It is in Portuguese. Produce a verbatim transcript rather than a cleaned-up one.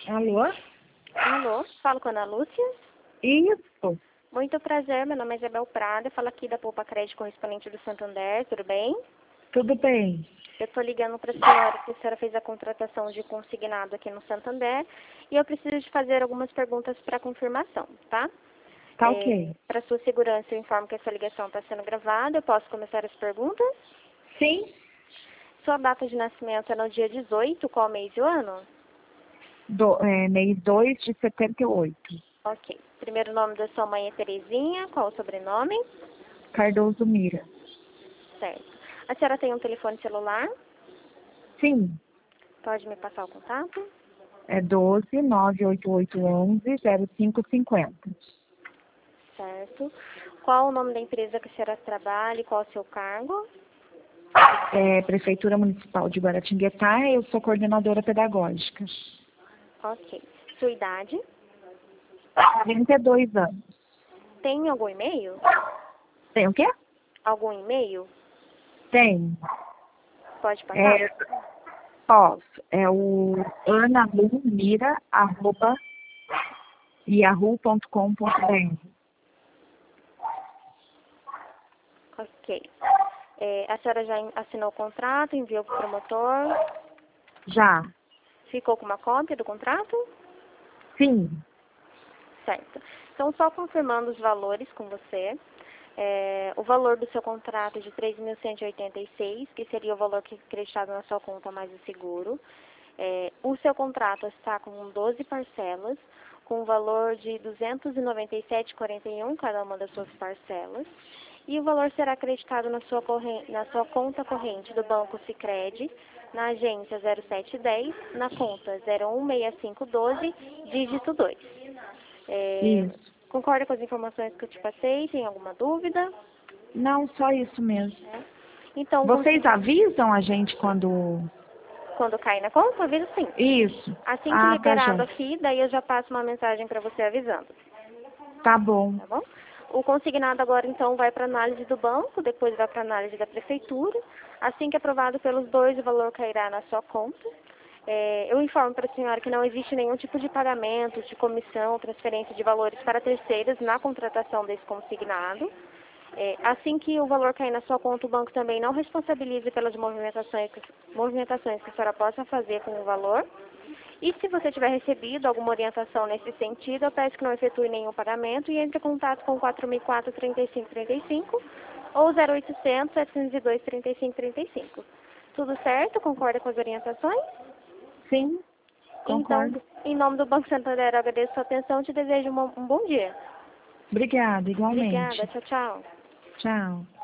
Alô? Alô, falo com a Ana Lúcia. Isso. Muito prazer, meu nome é Isabel Prada, falo aqui da Poupa Crédito correspondente do Santander, tudo bem? Tudo bem. Eu estou ligando para a senhora, que a senhora fez a contratação de consignado aqui no Santander e eu preciso de fazer algumas perguntas para confirmação, tá? Tá É, ok. para sua segurança, eu informo que essa ligação está sendo gravada. Eu posso começar as perguntas? Sim. Sua data de nascimento é no dia dezoito, qual mês e o ano? Do, é, mês dois de setenta e oito. Ok. Primeiro nome da sua mãe é Terezinha, qual o sobrenome? Cardoso Mira. Certo. A senhora tem um telefone celular? Sim. Pode me passar o contato? É doze, nove oito oito, onze, zero cinco cinco zero. Certo. Qual o nome da empresa que a senhora trabalha e qual o seu cargo? É, Prefeitura Municipal de Guaratinguetá, eu sou coordenadora pedagógica. Ok. Sua idade? quarenta e dois anos. Tem algum e-mail? Tem o quê? Algum e-mail? Tem. Pode passar? É, posso. É o analumira, arroba, yahoo ponto com ponto br. Ok. É, a senhora já assinou o contrato, enviou para o promotor? Já. Ficou com uma cópia do contrato? Sim. Certo. Então, só confirmando os valores com você. É, o valor do seu contrato é de três mil cento e oitenta e seis, que seria o valor que é acreditado na sua conta mais o seguro. É, o seu contrato está com doze parcelas, com um valor de duzentos e noventa e sete reais e quarenta e um cada uma das suas parcelas. E o valor será acreditado na sua, corrente, na sua conta corrente do Banco Sicredi, na agência zero sete dez, na conta zero um seis cinco um dois, dígito dois. É, Isso. concorda com as informações que eu te passei? Tem alguma dúvida? Não, só isso mesmo. É. Então, Vocês consegui- avisam a gente quando... quando cair na conta, avisa sim. Isso. Assim que Ah, tá, liberado já. aqui, daí eu já passo uma mensagem para você avisando, Tá bom. tá bom? O consignado agora, então, vai para análise do banco, depois vai para análise da prefeitura. Assim que aprovado pelos dois, o valor cairá na sua conta. É, eu informo para a senhora que não existe nenhum tipo de pagamento, de comissão, transferência de valores para terceiros na contratação desse consignado. É, assim que o valor cair na sua conta, o banco também não responsabiliza pelas movimentações, movimentações que a senhora possa fazer com o valor. E se você tiver recebido alguma orientação nesse sentido, eu peço que não efetue nenhum pagamento e entre em contato com quatro mil e quatro, trinta e cinco trinta e cinco ou zero oitocentos, setecentos e dois, trinta e cinco trinta e cinco. Tudo certo? Concorda com as orientações? Sim, Então, concordo. em nome do Banco Santander, eu agradeço a sua atenção e te desejo um um bom dia. Obrigada, Obrigada. igualmente. Tchau, tchau. Tchau.